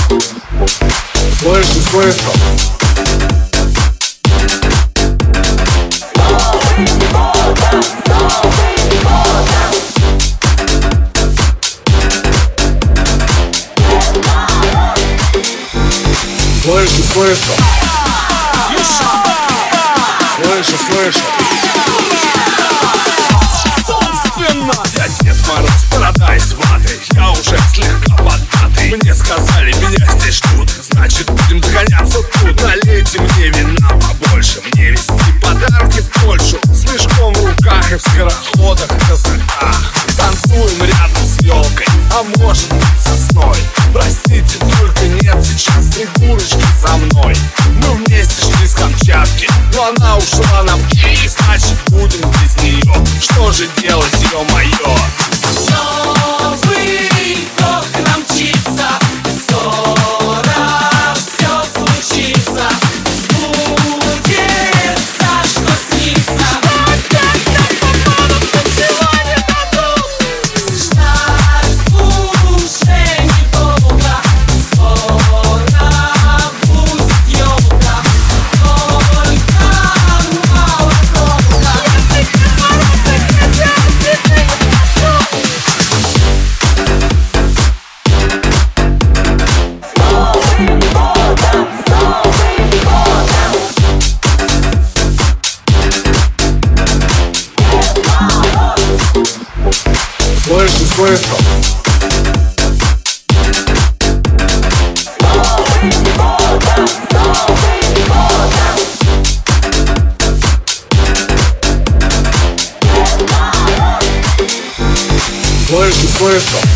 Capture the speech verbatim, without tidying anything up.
Слышу, слышу. Слышу, слышу. Слышу, слышу. Собственно, я Дед Мороз, Парадайз ваты. Я уже слегка поддатый. Мне сказали, меня здесь ждут. Значит, будем догоняться тут. Налейте мне вина побольше. Мне везти подарки в Польшу. С мешком в руках и в скороходах, казаках. Танцуем рядом с елкой, а может быть сосной. Простите, только нет сейчас Снегурочки со мной. Мы вместе шли с Камчатки, но она ушла нам, и значит будем без нее. Что же делать, ё-моё? Новый год к нам мчится, скоро все случится. Сбудется, что снится. Опять так попало, ничего не дадут. Ждать уже недолго. Скоро будет ёлка, только мало толка. Дед Мороз захотел, цветы не нашел. Слышу, слышу. Слышу, слышу.